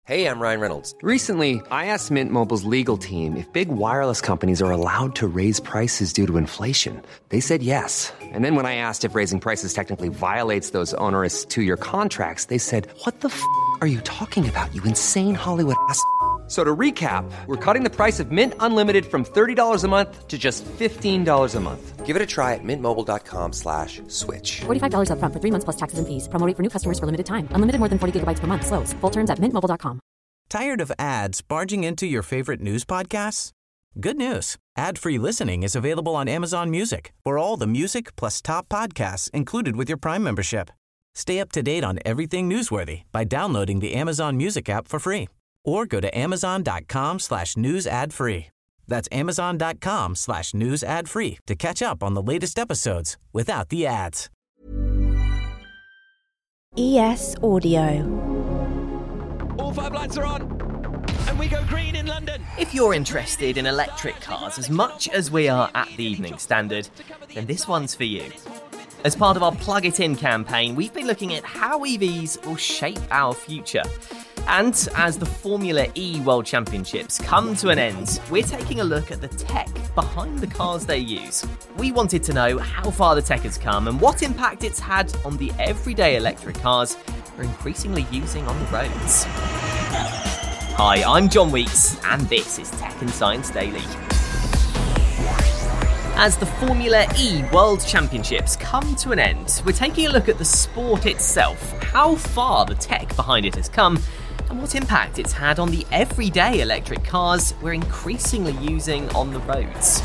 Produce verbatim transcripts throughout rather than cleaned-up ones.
Hey, I'm Ryan Reynolds. Recently, I asked Mint Mobile's legal team if big wireless companies are allowed to raise prices due to inflation. They said yes. And then when I asked if raising prices technically violates those onerous two-year contracts, they said, what the f*** are you talking about, you insane Hollywood ass f- So to recap, we're cutting the price of Mint Unlimited from thirty dollars a month to just fifteen dollars a month. Give it a try at mintmobile.com slash switch. forty-five dollars up front for three months plus taxes and fees. Promo rate for new customers for limited time. Unlimited more than forty gigabytes per month. Slows full terms at mint mobile dot com. Tired of ads barging into your favorite news podcasts? Good news. Ad-free listening is available on Amazon Music for all the music plus top podcasts included with your Prime membership. Stay up to date on everything newsworthy by downloading the Amazon Music app for free or go to amazon.com slash news ad free. That's amazon.com slash news ad free to catch up on the latest episodes without the ads. E S Audio. All five lights are on, and we go green in London. If you're interested in electric cars as much as we are at the Evening Standard, then this one's for you. As part of our Plug It In campaign, we've been looking at how E Vs will shape our future. And as the Formula E World Championships come to an end, we're taking a look at the tech behind the cars they use. We wanted to know how far the tech has come and what impact it's had on the everyday electric cars we're increasingly using on the roads. Hi, I'm John Weeks, and this is Tech and Science Daily. As the Formula E World Championships come to an end, we're taking a look at the sport itself, how far the tech behind it has come, and what impact it's had on the everyday electric cars we're increasingly using on the roads.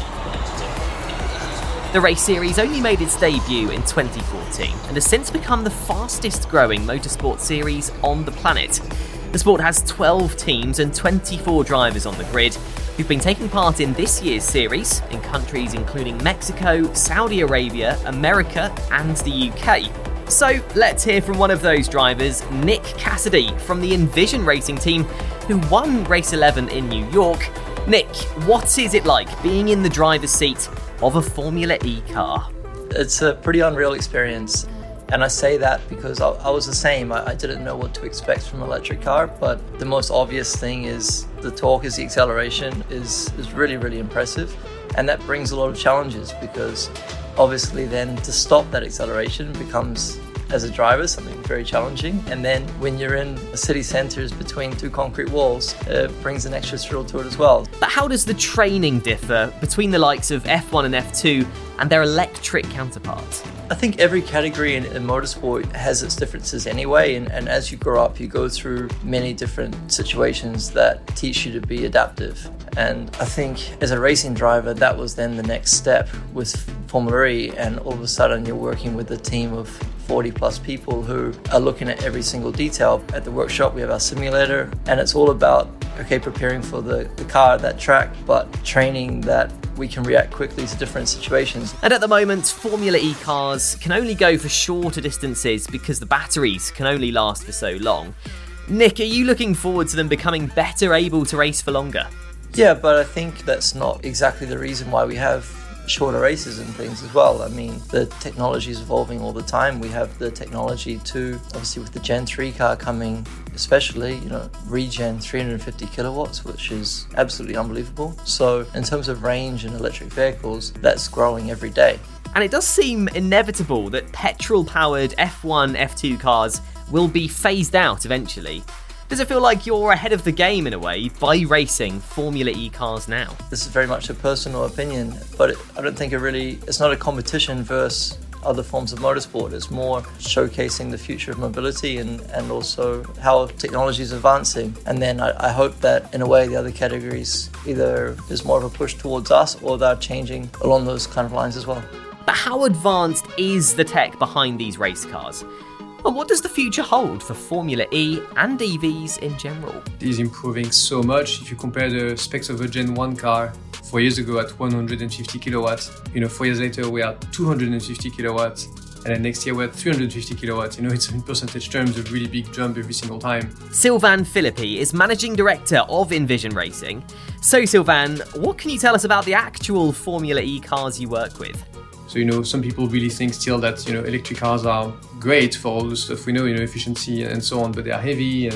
The race series only made its debut in twenty fourteen and has since become the fastest growing motorsport series on the planet. The sport has twelve teams and twenty-four drivers on the grid who've been taking part in this year's series in countries including Mexico, Saudi Arabia, America and the U K. So let's hear from one of those drivers, Nick Cassidy from the Envision Racing team, who won race eleven in New York. Nick, what is it like being in the driver's seat of a Formula E car? It's a pretty unreal experience, and I say that because I, I was the same. I, I didn't know what to expect from an electric car, but the most obvious thing is the torque, is the acceleration is, is really, really impressive, and that brings a lot of challenges because obviously then to stop that acceleration becomes, as a driver, something very challenging. And then when you're in a city centres between two concrete walls, it brings an extra thrill to it as well. But how does the training differ between the likes of F one and F two and their electric counterparts? I think every category in, in motorsport has its differences anyway, and, and as you grow up you go through many different situations that teach you to be adaptive. And I think as a racing driver that was then the next step with Formula E, and all of a sudden you're working with a team of forty plus people who are looking at every single detail. At the workshop we have our simulator, and it's all about okay preparing for the, the car at that track, but training that we can react quickly to different situations. And at the moment, Formula E cars can only go for shorter distances because the batteries can only last for so long. Nick, are you looking forward to them becoming better able to race for longer? Yeah, but I think that's not exactly the reason why we have shorter races and things as well. I mean, the technology is evolving all the time. We have the technology to, obviously with the Gen three car coming, especially, you know, regen three hundred fifty kilowatts, which is absolutely unbelievable. So in terms of range and electric vehicles, that's growing every day. And it does seem inevitable that petrol-powered F one, F two cars will be phased out eventually. Does it feel like you're ahead of the game in a way by racing Formula E cars now? This is very much a personal opinion, but it, I don't think it really, it's not a competition versus other forms of motorsport. It's more showcasing the future of mobility and, and also how technology is advancing. And then I, I hope that in a way the other categories, either there's more of a push towards us or they're changing along those kind of lines as well. But how advanced is the tech behind these race cars? And what does the future hold for Formula E and E Vs in general? It is improving so much. If you compare the specs of a Gen one car four years ago at one hundred fifty kilowatts, you know, four years later we are two hundred fifty kilowatts, and then next year we're at three hundred fifty kilowatts. You know, it's in percentage terms a really big jump every single time. Sylvain Philippi is Managing Director of Envision Racing. So Sylvain, what can you tell us about the actual Formula E cars you work with? So, you know, some people really think still that, you know, electric cars are great for all the stuff we know, you know, efficiency and so on, but they are heavy and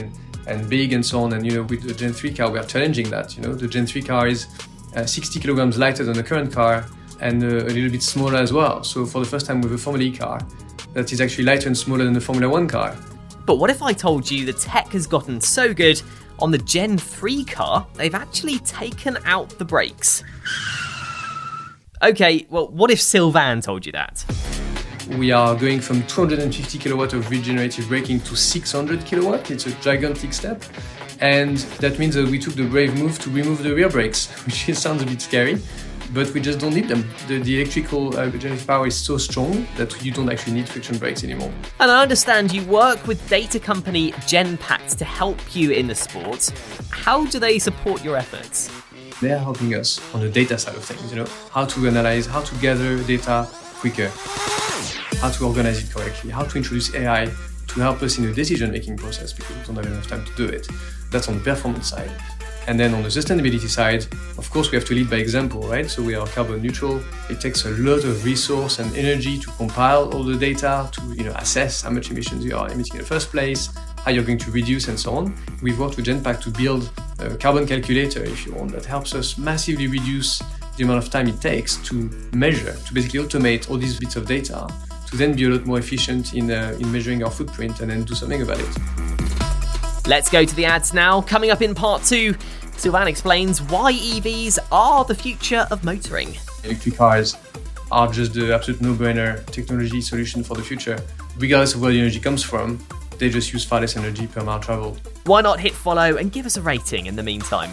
and big and so on. And, you know, with the Gen three car, we are challenging that. You know, the Gen three car is uh, sixty kilograms lighter than the current car and uh, a little bit smaller as well. So for the first time with a Formula E car, that is actually lighter and smaller than the Formula One car. But what if I told you the tech has gotten so good on the Gen three car, they've actually taken out the brakes? Okay, well, what if Sylvain told you that? We are going from two hundred fifty kilowatt of regenerative braking to six hundred kilowatt. It's a gigantic step. And that means that we took the brave move to remove the rear brakes, which sounds a bit scary, but we just don't need them. The, the electrical uh, regenerative power is so strong that you don't actually need friction brakes anymore. And I understand you work with data company Genpact to help you in the sport. How do they support your efforts? They're helping us on the data side of things, you know, how to analyze, how to gather data quicker, how to organize it correctly, how to introduce A I to help us in the decision-making process because we don't have enough time to do it. That's on the performance side. And then on the sustainability side, of course, we have to lead by example, right? So we are carbon neutral. It takes a lot of resource and energy to compile all the data, to, you know, assess how much emissions you are emitting in the first place, how you're going to reduce and so on. We've worked with Genpact to build a carbon calculator, if you want, that helps us massively reduce the amount of time it takes to measure, to basically automate all these bits of data, to then be a lot more efficient in, uh, in measuring our footprint and then do something about it. Let's go to the ads now. Coming up in part two, Sylvain explains why E Vs are the future of motoring. Electric cars are just the absolute no-brainer technology solution for the future. Regardless of where the energy comes from, they just use far less energy per mile traveled. Why not hit follow and give us a rating in the meantime?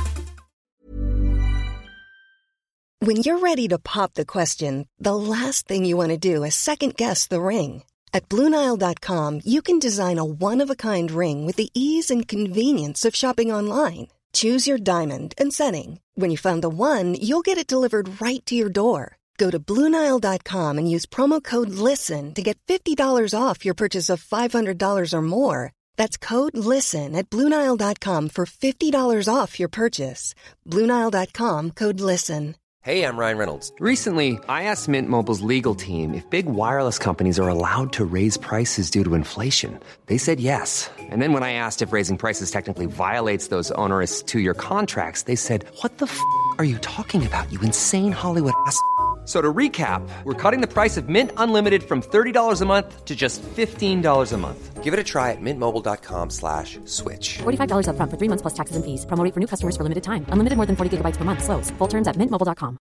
When you're ready to pop the question, the last thing you want to do is second-guess the ring. At Blue Nile dot com, you can design a one-of-a-kind ring with the ease and convenience of shopping online. Choose your diamond and setting. When you find the one, you'll get it delivered right to your door. Go to Blue Nile dot com and use promo code LISTEN to get fifty dollars off your purchase of five hundred dollars or more. That's code LISTEN at Blue Nile dot com for fifty dollars off your purchase. Blue Nile dot com, code LISTEN. Hey, I'm Ryan Reynolds. Recently, I asked Mint Mobile's legal team if big wireless companies are allowed to raise prices due to inflation. They said yes. And then when I asked if raising prices technically violates those onerous two-year contracts, they said, "What the f*** are you talking about, you insane Hollywood ass f- So to recap, we're cutting the price of Mint Unlimited from thirty dollars a month to just fifteen dollars a month. Give it a try at mintmobile.com slash switch. forty-five dollars up front for three months plus taxes and fees. Promo rate for new customers for limited time. Unlimited more than forty gigabytes per month. Slows full terms at mint mobile dot com.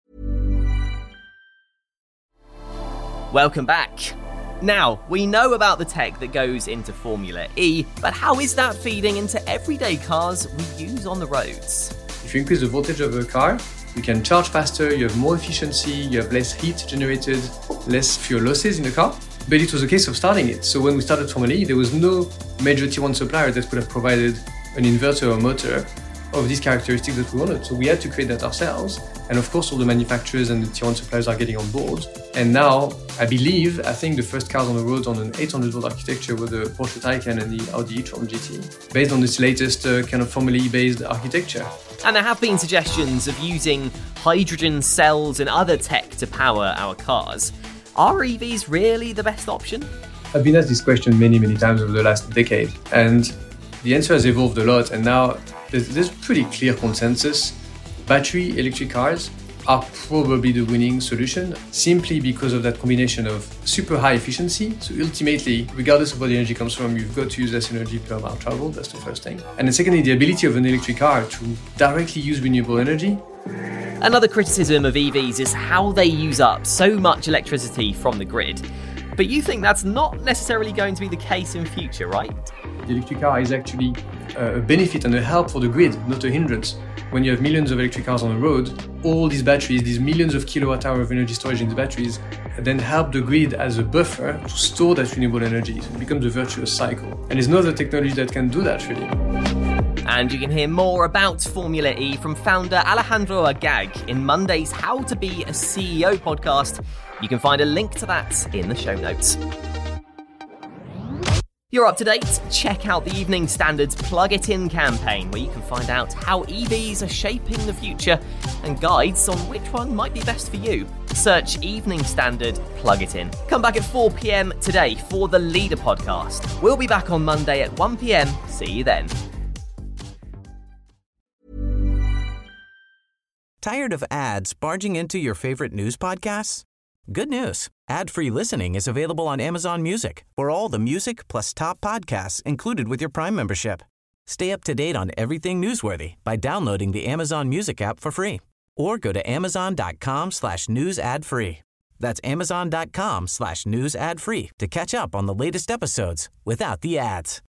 Welcome back. Now, we know about the tech that goes into Formula E, but how is that feeding into everyday cars we use on the roads? If you increase the voltage of a car, you can charge faster, you have more efficiency, you have less heat generated, less fuel losses in the car. But it was a case of starting it. So when we started Formula E, there was no major tier one supplier that could have provided an inverter or motor of these characteristics that we wanted. So we had to create that ourselves. And of course, all the manufacturers and the tier one suppliers are getting on board. And now, I believe, I think the first cars on the road on an eight hundred volt architecture were the Porsche Taycan and the Audi e-tron G T, based on this latest uh, kind of Formula E-based architecture. And there have been suggestions of using hydrogen cells and other tech to power our cars. Are E Vs really the best option? I've been asked this question many, many times over the last decade, and the answer has evolved a lot, and now there's, there's pretty clear consensus. Battery electric cars are probably the winning solution, simply because of that combination of super high efficiency. So ultimately, regardless of where the energy comes from, you've got to use less energy per mile traveled. That's the first thing. And then secondly, the ability of an electric car to directly use renewable energy. Another criticism of E Vs is how they use up so much electricity from the grid. But you think that's not necessarily going to be the case in future, right? The electric car is actually a benefit and a help for the grid, not a hindrance. When you have millions of electric cars on the road, all these batteries, these millions of kilowatt hour of energy storage in the batteries, then help the grid as a buffer to store that renewable energy. So it becomes a virtuous cycle. And there's no other technology that can do that, really. And you can hear more about Formula E from founder Alejandro Agag in Monday's How to Be a C E O podcast. You can find a link to that in the show notes. You're up to date? Check out the Evening Standard's Plug It In campaign, where you can find out how E Vs are shaping the future and guides on which one might be best for you. Search Evening Standard Plug It In. Come back at four p.m. today for the Leader podcast. We'll be back on Monday at one p.m. See you then. Tired of ads barging into your favorite news podcasts? Good news. Ad-free listening is available on Amazon Music for all the music plus top podcasts included with your Prime membership. Stay up to date on everything newsworthy by downloading the Amazon Music app for free or go to amazon.com slash news ad free. That's amazon.com slash news ad free to catch up on the latest episodes without the ads.